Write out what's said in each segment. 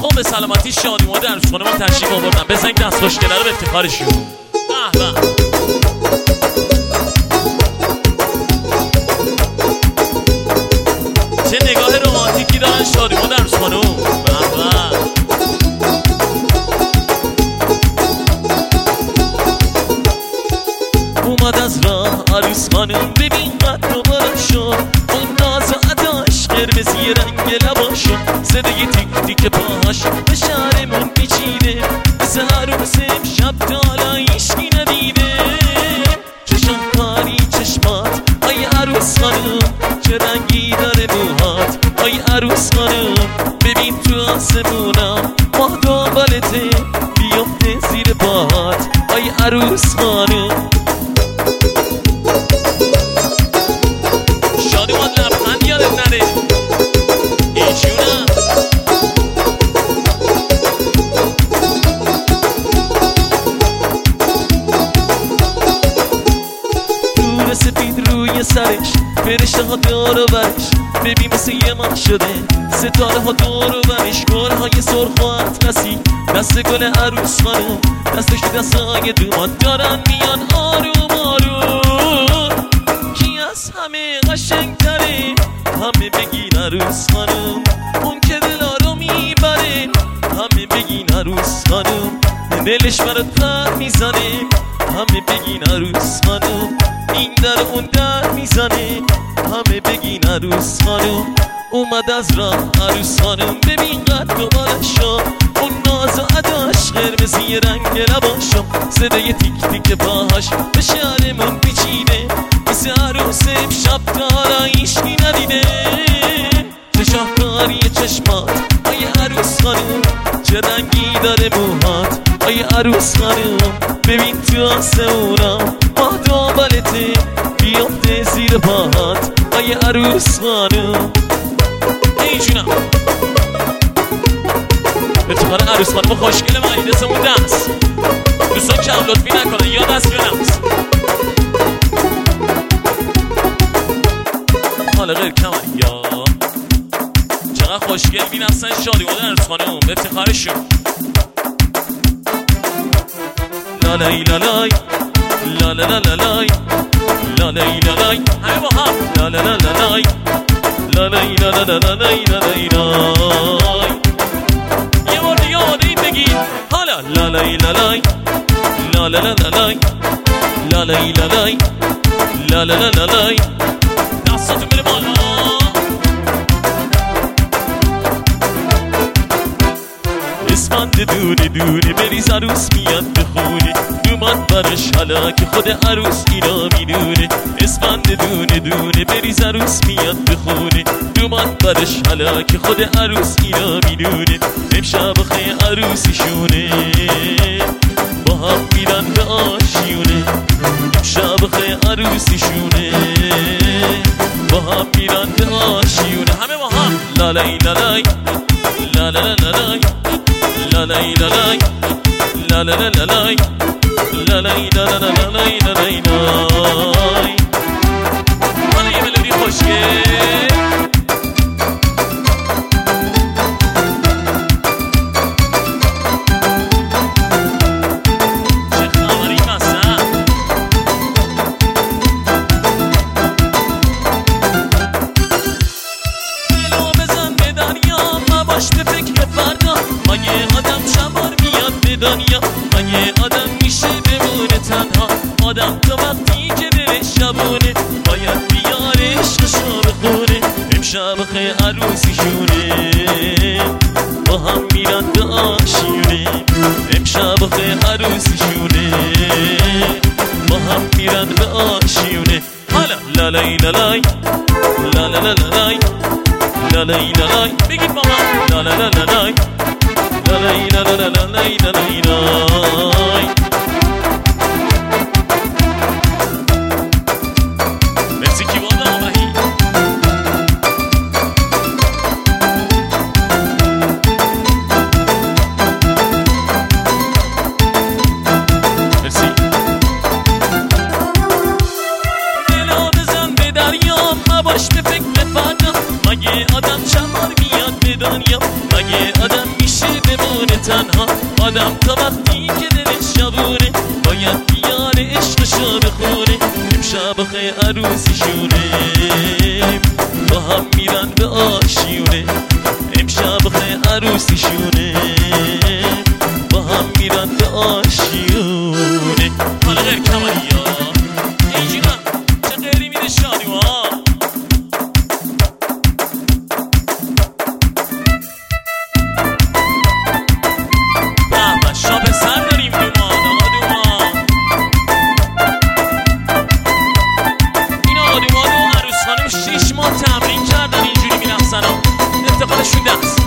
خب به سلامتی شادی مادر عروس خانم ما تشریف آوردن. بزنید دست خوشگله رو به افتخارشون. به به. چه نگاه رمانتیکی دارن شادی مادر عروس خانم. به به. اومد از راه عروس خانم ببین قد و بالاشو، اون ناز و عداش قرمزی رنگ لباشو، صدای تیک تیک پاهاش به شهرمون پیچیده، مثل عروس امشب تا حالا هیچکی ندیده. چه شاهکاری چشمات آی عروس خانم، چه رنگی داره موهات آی عروس خانم، ببین تو آسمونم ماه دنبالته بیفته زیر پاهات آی عروس خانم. شادی ماد لبخند یادت نره ایشونم. نور سفید روی سرش، فرشته ها دور و برش، ببین مثل یه ماه شده، ستاره ها دور و برش، گل های سرخ و اطلسی، دست گل عروس خانم، دستش تو دستای دومات دارن میان آروم آروم. کی از همه قشنگ تره؟ همه بگین عروس خانم، اون که دلا رو میبره، همه بگین عروس خانم، دلش برات پر میزنه، همه بگین عروس خانم، این در اون در میزنه، همه بگین عروس خانم. اومد از راه عروس خانم ببین قد و بالاشو، اون ناز و عداش قرمزی رنگ لباشو، صدای تیک تیک پاهاش به شهرمون پیچیده، مثل عروس امشب تا حالا هیچکی ندیده. چه شاهکاری چشمات آی عروس خانم، چه رنگی داره موهات آی عروس خانم، ببین تو آسمونم ماه دنبالته بیفته زیر پاهات آی عروس خانم. ای جونم افتخار عروس خانم خوشگل ما این دستمون دست دوستان کم لطفی نکنن یا دست یا نمست. حالا غیر کمن یا چقدر خوشگل بین اصلا شادی مادر عروس خانم به افتخارشون. لالای لالای لالای لالای لالای لالای همه با هم لالای لالای لالای لالای لالای لالای. یه بار دیگه آماده این بگید حالا لالای لالای لالای لالای لالای لالای لالای لالای. دستاتون بره بالا. اسفند دونه دونه بریز عروس میاد به خونه، دومات برش حالا که خود عروس اینا میدونه. اسفند دونه دونه بریز عروس میاد به خونه، دومات برش حالا که خود عروس اینا میدونه. امشب خیلی عروسیشونه با هم میرن به آشیونه، امشب خیلی عروسیشونه با هم میرن به آشیونه. همه با هم لالای لالای لالای لالای لالای لالای لالای لالای لالای لالای لالای لالای. حالا یه ملودی خوشگل دنیا مگه آدم میشه بمونه تنها، آدم تا وقتی که دلش شبونه باید بیاره عشقشو بخونه. امشب خیلی عروسیشونه با هم میرن به آشیونه، امشب خیلی عروسیشونه با هم میرن به آشیونه. حالا لالای لالای لالای لالای لالای لالای بگید با هم لالای لالای لالای لالای لالای لالای. مرسی کیوان آمهی. مرسی. دلو بزن به دریا مباش به فکر فردا، مگه آدم چند بار میاد به دنیا، مگه آدم میشه تنها آدم تا وقتی که دلش شبونه باید بیان عشقشو بخونه. امشب آخه عروسیشونه با هم میرن به آشیونه. امشب آخه عروسیشونه با هم میرن به آشیونه. حالا غیر کمالی ها اینجورم چه غیری میره شادی ها. بابا شاب سر داریم دومان آقا دومان. این آقا دومان و عروس خانم 6 ماه تمرین کردن اینجوری میرقصن ها. افتخارشون دست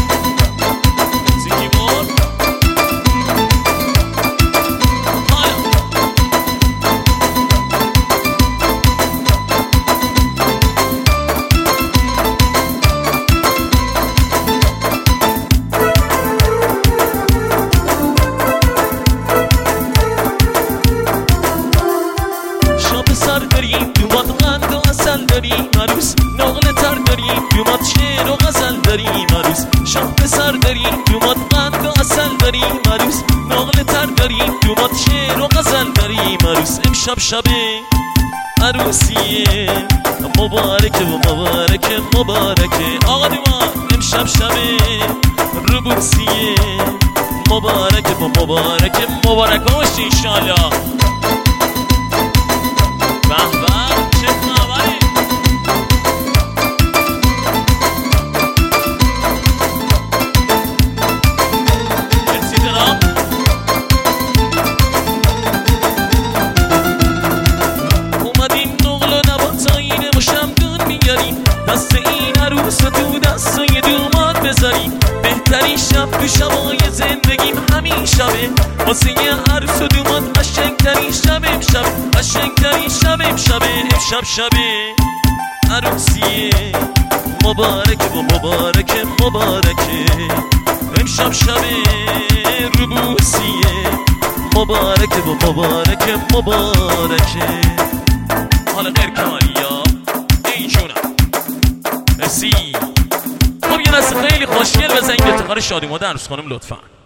زیکی بود. سر داریم دومات قند و اصل داریم عروس. نقل تر داریم دومات شعر و غزل داریم عروس. شاه سر داریم دومات قند و اصل داریم عروس. نقل تر داریم دومات شعر و غزل داریم عروس. امشب شب عروسیه مبارکه و مبارکه مبارکه آقا دومان. امشب شب ربوسیه مبارکه و مبارکه مبارکه باشی انشالله. دست این عروس تو دستای دومات بذاریم. بهترین شب تو شبای زندگیم همین شبه. واسه یه عروس و دومات قشنگترین شب امشب. قشنگترین شب امشبه. امشب شبه عروسیه مبارکه و مبارکه مبارکه. امشب شبه ربوسیه مبارکه و مبارکه مبارکه. حالا غیر کمالی ها اینجونم خب یه دست خیلی خوشگل بزنید افتخار شادی مادر عروس خانم لطفا.